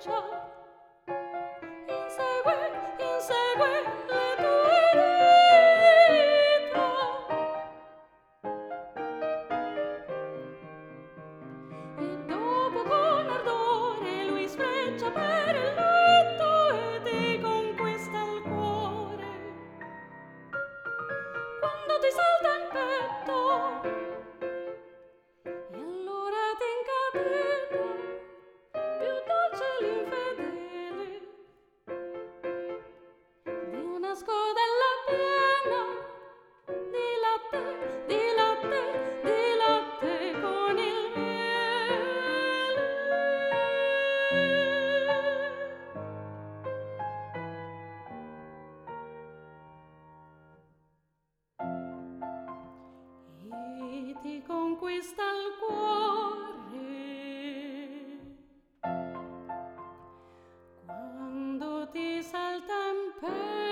freccia, insegue le tue dita. E dopo con ardore lui sfreccia per il letto e ti conquista il cuore. Quando ti salta in petto e allora ti incatena, più dolce l'infedele di una scodella piena di latte, di latte, di latte con il miele. E ti conquista il cuore quando ti salta in petto